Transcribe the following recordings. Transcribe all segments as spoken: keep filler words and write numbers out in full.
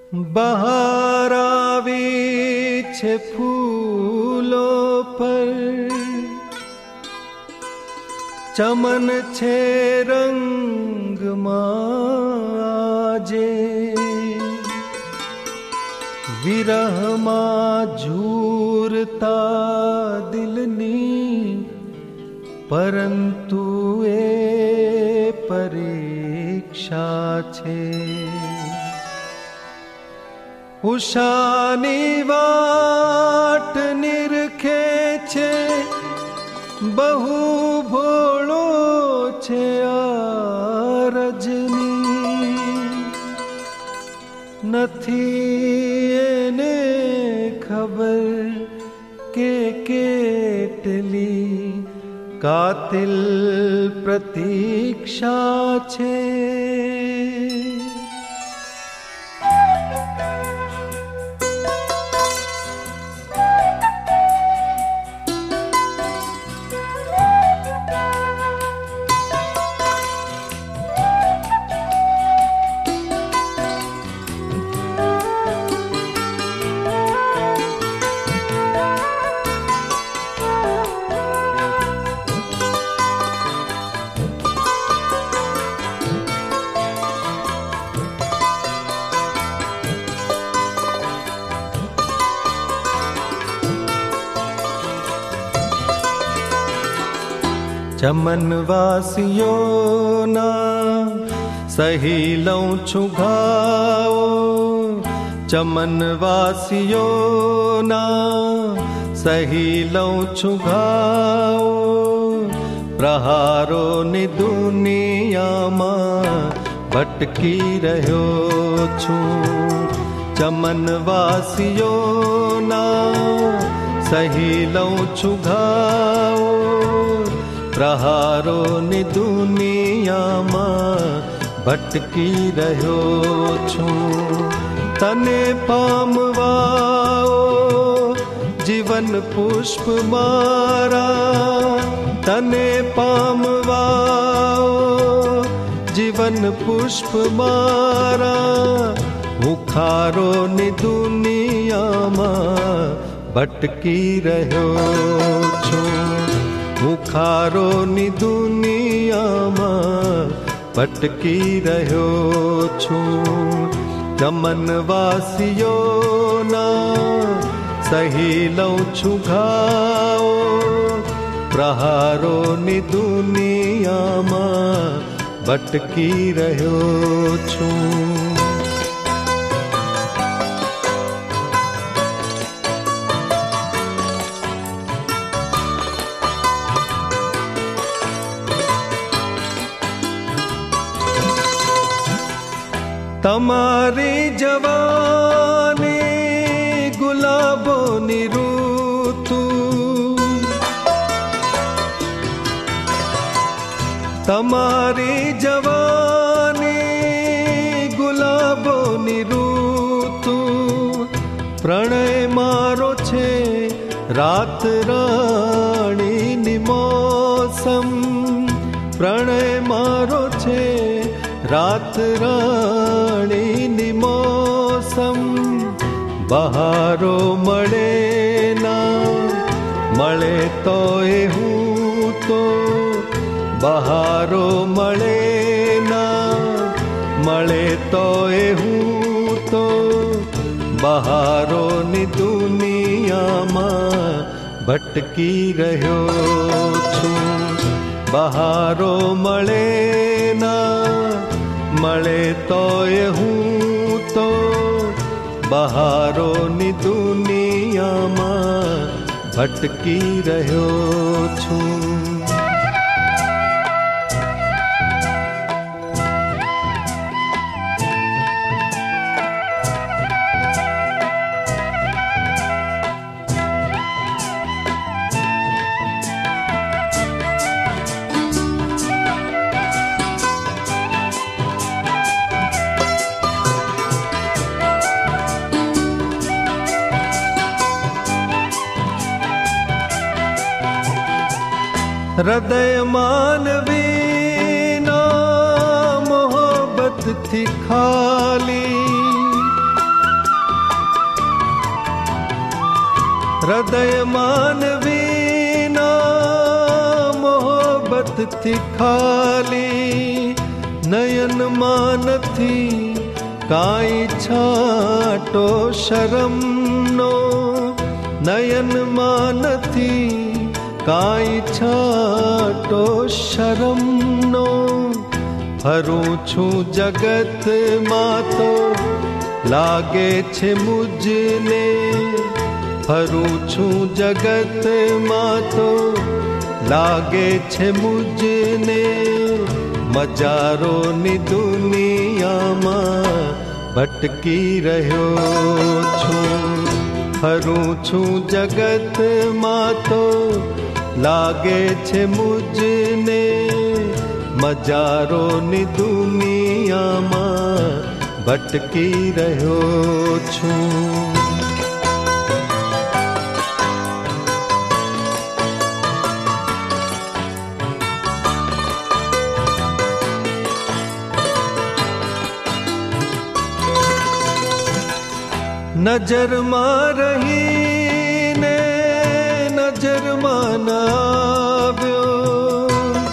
બહાર આવી છે ફૂલો પર, ચમન છે રંગમાં આજે, વિરહમાં ઝૂરતા દિલની, પરંતુ એ પરીક્ષા છે. ઉષાની વાટ નિરખે છે, બહુ ભોળો છે આ રજની, નથી એને ખબર કે કેટલી કાતિલ પ્રતીક્ષા છે. ચમનવાસીઓના સહી લઉં છું ઘાઓ, ચમનવાસીઓના સહી લઉં છું ઘાઓ, પ્રહારોની દુનિયામાં ભટકી રહ્યો છું. ચમનવાસીઓના સહી લઉં છું ઘાઓ, પ્રહારોની દુનિયામાં ભટકી રહ્યો છું. તને પામવાઓ જીવન પુષ્પ મારા, તને પામવાઓ જીવન પુષ્પ મારા, હું ખારોની દુનિયામાં ભટકી રહ્યો છું. હું ખારોની દુનિયામાં ભટકી રહ્યો છું. ચમનવાસીઓના સહી લઉં છું ઘાઓ, પ્રહારોની દુનિયામાં ભટકી રહ્યો છું. તમારી જવાની ગુલાબોની ઋતુ, તમારી જવાની ગુલાબોની ઋતુ, પ્રણય મારો છે રાત રાણીની મોસમ, પ્રણય મારો છે રાત રાણીની મોસમ. બહારો મળે ના મળે તોય હું તો, બહારો મળે ના મળે તોય હું તો, બહારોની દુનિયામાં ભટકી રહ્યો છું. બહારો મળે ના મળે તોય હું તો, બહારોની દુનિયામાં ભટકી રહ્યો છું. હૃદય માનવીના મોહબ્બતથી ખાલી, હૃદય માનવીના મોહબ્બત થી ખાલી, નયનમાં નથી કાંઈ છાંટો શરમનો, નયનમાં નથી કાંઈ છાંટો શરમનો. ફરું છું જગતમાં તો લાગે છે મુજને, ફરું છું જગતમાં તો લાગે છે મુજને. મજારોની દુનિયામાં ભટકી રહ્યો છું, ફરું છું જગતમાં તો લાગે છે મુજને. મજારોની દુનિયામાં ભટકી રહ્યો છું. નજરમાં રહીને નજરમાં ન આવ્યો,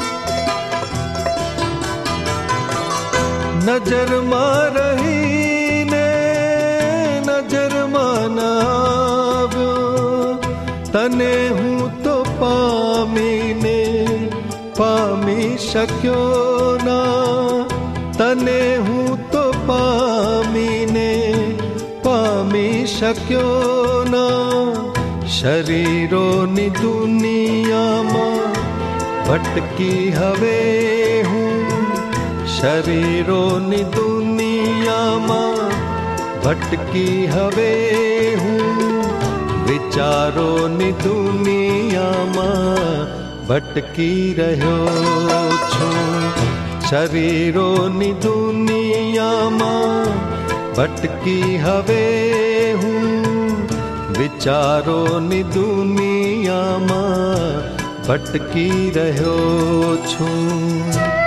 નજરમાં રહીને નજરમાં ન આવ્યો. તને હું તો પામીને પામી શક્યો ના, તને હું તો પામીને પામી શક્યો ના. શરીરોની દુનિયામાં ભટકી હવે હું, શરીરોની દુનિયામાં ભટકી હવે હું. વિચારોની દુનિયામાં ભટકી રહ્યો છું, શરીરોની દુનિયામાં ભટકી હવે હું. વિચારોની દુનિયામાં ભટકી રહ્યો છું.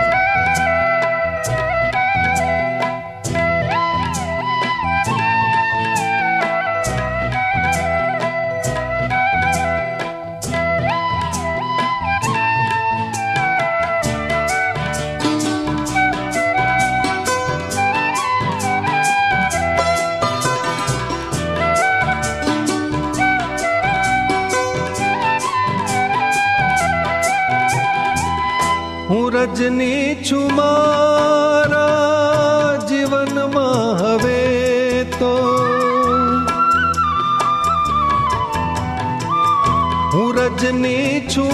હું રજની છું મારા જીવનમાં હવે તો, હું રજની છું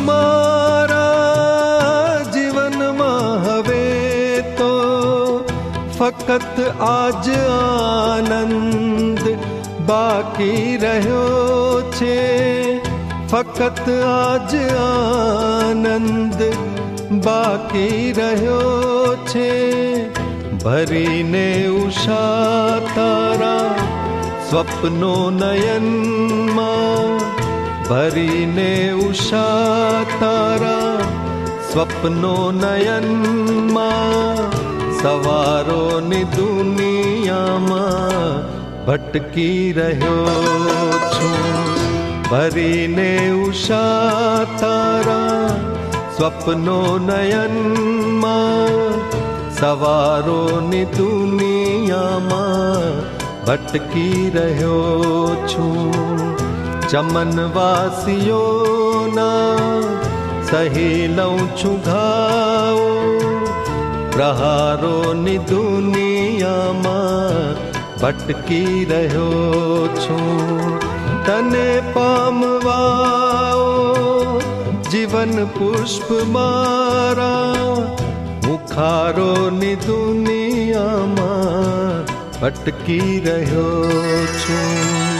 મારા જીવનમાં હવે તો. ફક્ત આજ આનંદ બાકી રહ્યો છે, ફક્ત આજ આનંદ બાકી રહ્યો છે. ભરીને ઉષા તારા સ્વપ્નો નયનમાં, ભરીને ઉષા તારા સ્વપ્નો નયનમાં. સવારોની દુનિયામાં ભટકી રહ્યો છું, ભરીને ઉષા તારા સ્વપ્નો નયનમાં. સવારોની દુનિયામાં ભટકી રહ્યો છું. ચમનવાસીઓના સહી લઉં છું ઘાઓ, પ્રહારોની દુનિયામાં ભટકી રહ્યો છું. તને પામવાઓ જીવન પુષ્પ મારા, મુખારોની દુનિયામાં ભટકી રહ્યો છું.